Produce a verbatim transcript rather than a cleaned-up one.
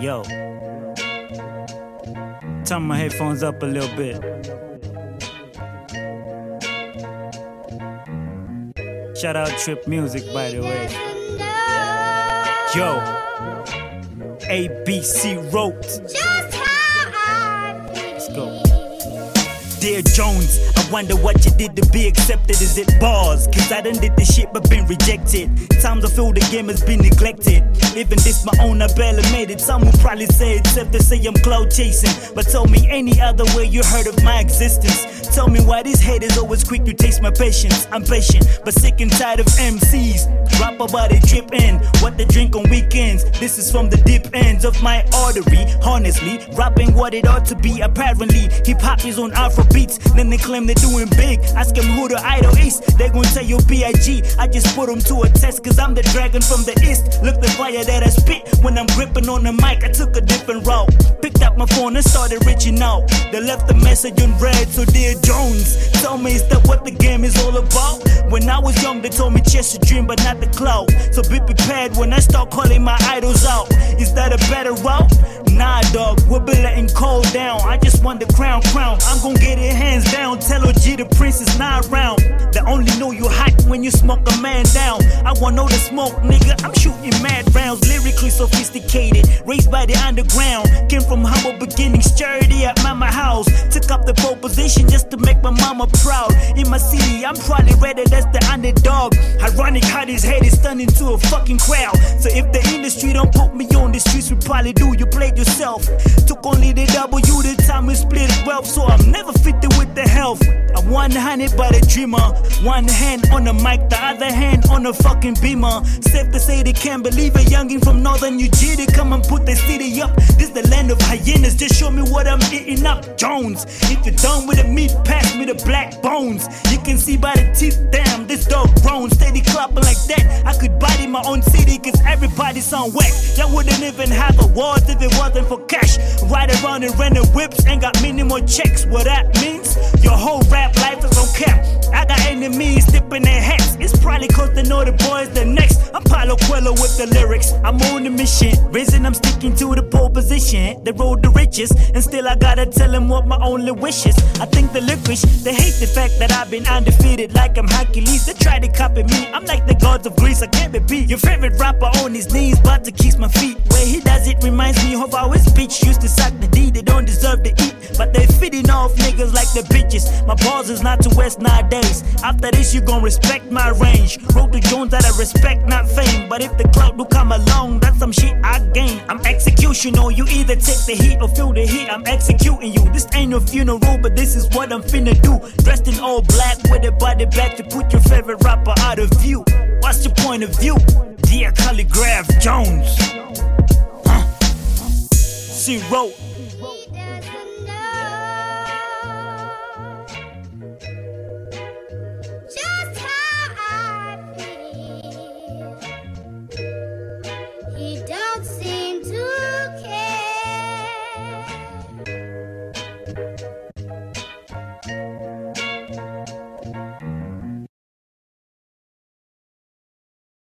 Yo, turn my headphones up a little bit. Shout out Trip Music, by the way. Yo, A B C wrote. Let's go. Dear Jones, I wonder what you did to be accepted. Is it bars? Cause I done did this shit but been rejected. Times I feel the game has been neglected. Even this my own, I barely made it. Some will probably say it's safe to say I'm cloud chasing, but tell me any other way you heard of my existence. Tell me why these haters always quick to taste my patience. I'm patient, but sick and tired of M Cs. Rap about it drip in, what they drink on weekends. This is from the deep ends of my artery. Honestly, rapping what it ought to be. Apparently, hip-hop is on Afro beats. Then they claim they're doing big. Ask them who the idol is, they gon' tell you B I G. I just put them to a test, cause I'm the dragon from the east. Look the fire that I spit when I'm gripping on the mic. I took a different route. Picked up my phone and started reaching out. They left the message on red, so dear Jones, tell me, is that what the game is all about? When I was young, they told me chase a dream, but not the clout. So be prepared when I start calling my idols out. Is that a better route? Nah, dog, we'll be letting Cole down. I just want the crown, crown. I'm gon' get it hands down. Tell O G the prince is not around. They only know you hot when you smoke a man down. I want all the smoke, nigga. I'm shooting mad rounds, lyrically sophisticated. Raised by the underground, came from humble beginnings, charity at mama house. Took up the pole position just to make my mama proud. In my city, I'm probably rated as the underdog. Ironic how this hate is turned into a fucking crowd. So if the industry don't put me on the streets, we probably do. You played yourself. Took only the W, the time we split wealth. So I'm never fitted with the health. I'm one-handed by the dreamer. One hand on the mic, the other hand on the fucking beamer. Safe to say they can't believe a youngin' from northern New Jersey come and put the city up. This the land of hyenas, just show me what I'm eating up. Jones, if you're done with the meat, pass me the black bones. You can see by the teeth, damn, this dog grown. Steady clapping like that, I could bite in my own city, cause everybody's on whack. Y'all wouldn't even have awards if it wasn't for cash. Ride around and renting whips and got minimal checks. What that means? Your whole rap life is on cap. I got enemies tipping their hats. It's probably cause they know the boys the next. I'm Paulo Coelho with the lyrics. I'm on the mission. Risen, I'm sticking to the pole position. They road the riches, and still I gotta tell them what my only wish is. I think the licorice, they hate the fact that I've been undefeated like I'm Hercules. They try to copy me. I'm like the gods of Greece. I can't be beat. Your favorite rapper on his knees, but to kiss my feet. Where he does it reminds me of how his bitch used to suck the D. They don't deserve to eat, but they feeding off niggas like the bitches. My balls is not to west nowadays. After this, you gon' respect my range. Wrote to Jones that I respect, not fame. But if the clout do come along, that's some shit I gain. I'm executional. You either take the heat or feel the heat. I'm executing you. This ain't no funeral, but this is what I'm finna do. Dressed in all black with a body back to put your favorite rapper out of view. What's your point of view? Dear Calligraph Jones. Huh. She wrote.